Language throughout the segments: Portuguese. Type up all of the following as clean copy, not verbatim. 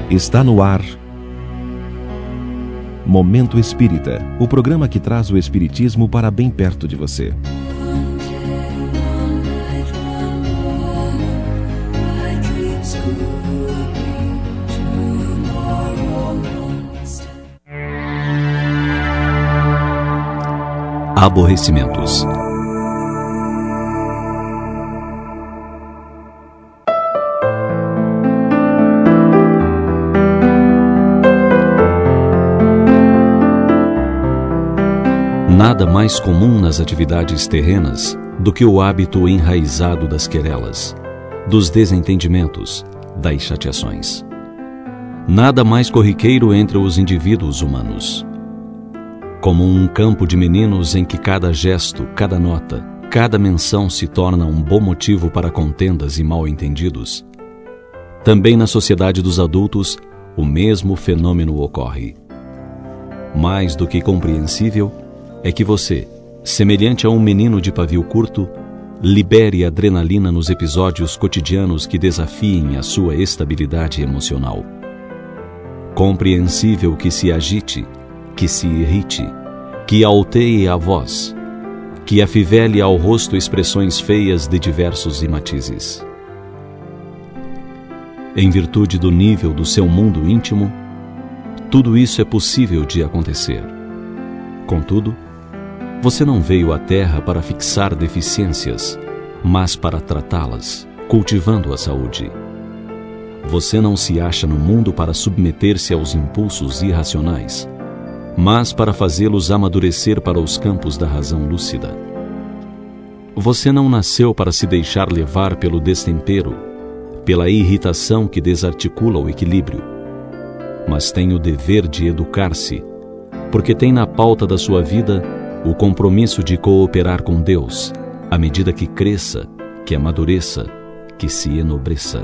Está no ar Momento Espírita, o programa que traz o espiritismo para bem perto de você. Aborrecimentos. Nada mais comum nas atividades terrenas do que o hábito enraizado das querelas, dos desentendimentos, das chateações. Nada mais corriqueiro entre os indivíduos humanos. Como um campo de meninos em que cada gesto, cada nota, cada menção se torna um bom motivo para contendas e mal-entendidos, também na sociedade dos adultos o mesmo fenômeno ocorre. Mais do que compreensível é que você, semelhante a um menino de pavio curto, libere adrenalina nos episódios cotidianos que desafiem a sua estabilidade emocional. Compreensível que se agite, que se irrite, que alteie a voz, que afivele ao rosto expressões feias de diversos matizes. Em virtude do nível do seu mundo íntimo, tudo isso é possível de acontecer. Contudo, você não veio à Terra para fixar deficiências, mas para tratá-las, cultivando a saúde. Você não se acha no mundo para submeter-se aos impulsos irracionais, mas para fazê-los amadurecer para os campos da razão lúcida. Você não nasceu para se deixar levar pelo destempero, pela irritação que desarticula o equilíbrio, mas tem o dever de educar-se, porque tem na pauta da sua vida o compromisso de cooperar com Deus, à medida que cresça, que amadureça, que se enobreça.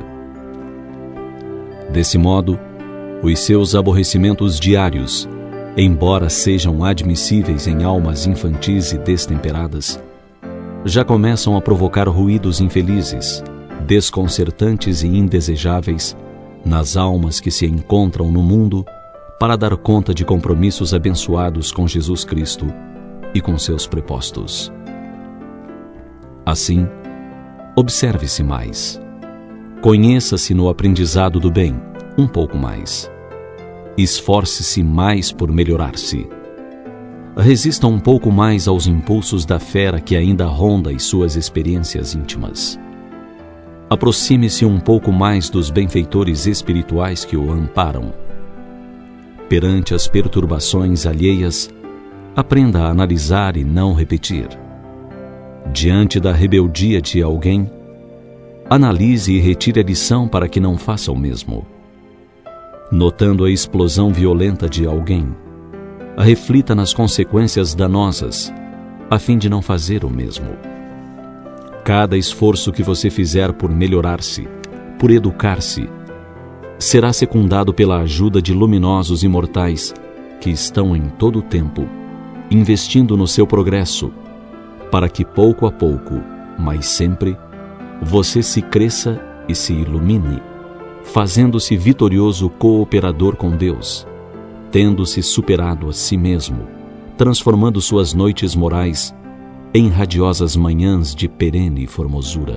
Desse modo, os seus aborrecimentos diários, embora sejam admissíveis em almas infantis e destemperadas, já começam a provocar ruídos infelizes, desconcertantes e indesejáveis nas almas que se encontram no mundo para dar conta de compromissos abençoados com Jesus Cristo e com seus prepostos. Assim, observe-se mais. Conheça-se no aprendizado do bem, um pouco mais. Esforce-se mais por melhorar-se. Resista um pouco mais aos impulsos da fera que ainda ronda as suas experiências íntimas. Aproxime-se um pouco mais dos benfeitores espirituais que o amparam. Perante as perturbações alheias, aprenda a analisar e não repetir. Diante da rebeldia de alguém, analise e retire a lição para que não faça o mesmo. Notando a explosão violenta de alguém, reflita nas consequências danosas, a fim de não fazer o mesmo. Cada esforço que você fizer por melhorar-se, por educar-se, será secundado pela ajuda de luminosos imortais que estão em todo o tempo investindo no seu progresso, para que pouco a pouco, mas sempre, você se cresça e se ilumine, fazendo-se vitorioso cooperador com Deus, tendo-se superado a si mesmo, transformando suas noites morais em radiosas manhãs de perene formosura.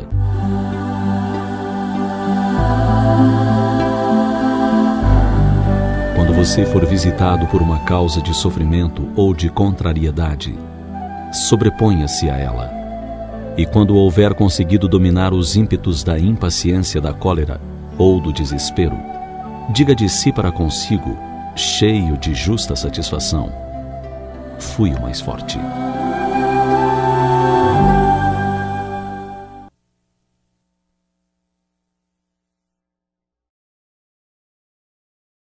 Quando você for visitado por uma causa de sofrimento ou de contrariedade, sobreponha-se a ela. E quando houver conseguido dominar os ímpetos da impaciência, da cólera ou do desespero, diga de si para consigo, cheio de justa satisfação: fui o mais forte.